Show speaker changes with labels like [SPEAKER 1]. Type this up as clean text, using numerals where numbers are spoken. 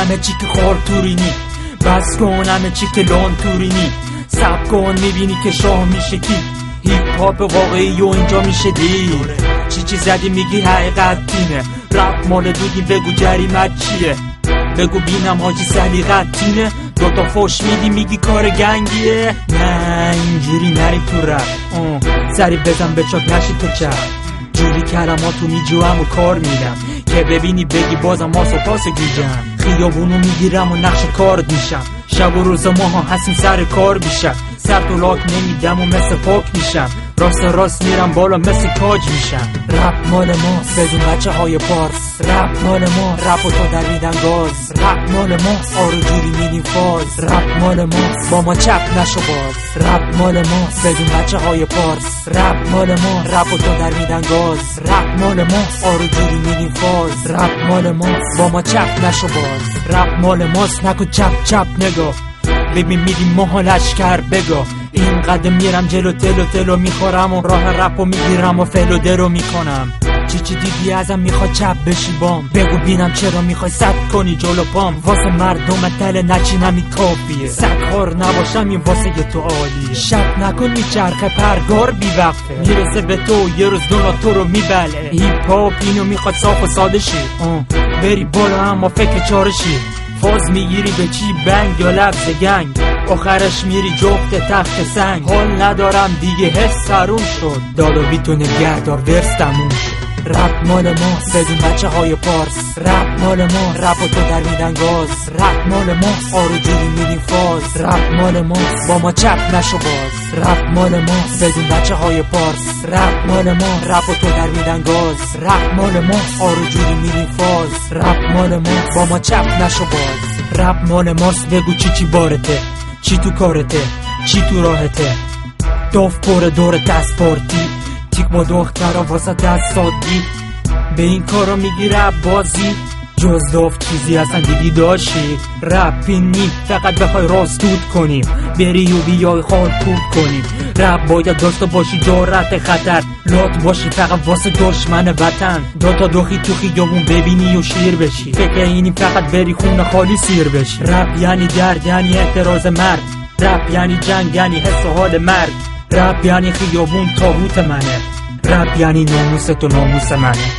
[SPEAKER 1] همه چی که خور تورینی، بس کن همه چی که لون تورینی، سب کن میبینی که شاه میشه کی. هیپ هاپ واقعی و اینجا میشه دیر. چی زدی میگی حقیقت تینه، رپ مال دودی بگو جریمت چیه، بگو بینم حاجی سلیقت تینه. دوتا فوش میدی میگی کار گنگیه، نه اینجوری نریم تو رپ. سری بزن به چاک نشی تو چپ، جوری کلماتو میجوام و کار میدم که ببینی بگی بازم ماس و پاس گیجم. خیابونو میگیرم و نقش کارد میشم، شب و روز ماها هستیم سر کار بیشم. سر تو لاک نمیدم و مثل پاک میشم، راست میرم بالا مثل تاج میشم. رپ مال ماست بدون بچه های پارس، رپ مال ما رپ و تا در میدن گاز. رپ مال ماست آرو جوری میدیم فاز، رپ مال ماست با ما چپ نشو باز. رپ مال ماست بدون بچه های پارس، رپ مال ما رپ و تا در میدن گاز. رپ مال ماست آرو جوری میدیم فاز، رپ مال ماست با ما چپ نشو باز. رپ مال ماست نکن چپ نگاه، ببین میدیم ماها لشکر بگاه. این قدم میرم جلو تلو میخورم و راه رپو میگیرم و فلو درو میکنم. چی دیدی ازم میخواد چپ بشی بام، بگو بینم چرا میخوای سب کنی جلو پام. واسه مردم تله نچینم این کافیه، سکار نباشم این واسه تو عالیه. شب نکن میچرخه پرگار بی وقته، میرسه به تو یه روز دونا تو رو میبله. هیپ هاپ اینو میخواد صاف و ساده شی، بری بالا اما فکر چارشی. فاز میگیری به چی بنگ یا لفظ گنگ، آخرش میری جفت تخت سنگ. حال ندارم دیگه حس سرون شد، داد و بیتو نگهدار ورس تموم شد. رپ مال ماست بدون بچه های پارس، رپ مال ما رپ و تو در میدن گاز. رپ مال ماست آرو جوری میدیم فاز، رپ مال ماست با ما چپ نشو باز. رپ مال ماست بدون بچه های پارس، رپ مال ما رپ و تو در میدن گاز. رپ مال ماست آرو جوری میدیم فاز، رپ مال ماست با ما چپ نشو باز. رپ مال ماست بگو چی بارته، چی تو کارته، چی تو راهته. داف پر دور دستپارتی، تیک با دخترها واسه دست سادگی. به این کارا میگیره بازی، جز داف چیزی اصلا دیدی داشتی؟ رپ نی فقط بخوای راستود کنیم، بری و بیای خال کود کنیم. رپ باید داشته باشی جرأت خطر، لات باشی فقط واسه دشمن وطن. دوتا دخی تو خیابون ببینی و شیر بشی، فکر اینی فقط بری خونه خالی سیر بشی. رپ یعنی درد، یعنی اعتراض مرد، رپ یعنی جنگ، یعنی حس و حال مرد. رپ یعنی خیابون تابوت منه، رپ یعنی ناموس تو ناموس منه.